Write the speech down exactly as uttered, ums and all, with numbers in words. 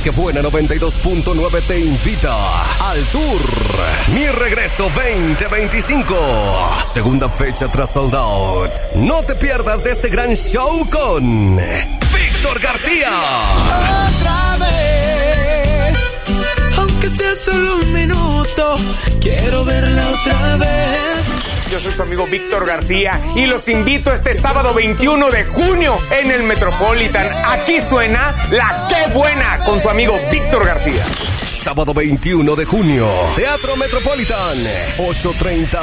Que Buena noventa y dos punto nueve te invita al Tour Mi Regreso veinte veinticinco. Segunda fecha tras Sold Out. No te pierdas de este gran show con Víctor García. Otra vez, aunque sea solo un minuto, quiero verla otra vez. Yo soy su amigo Víctor García y los invito este sábado veintiuno de junio en el Metropolitan. Aquí suena La Qué Buena con su amigo Víctor García. Sábado veintiuno de junio, Teatro Metropolitan, ocho treinta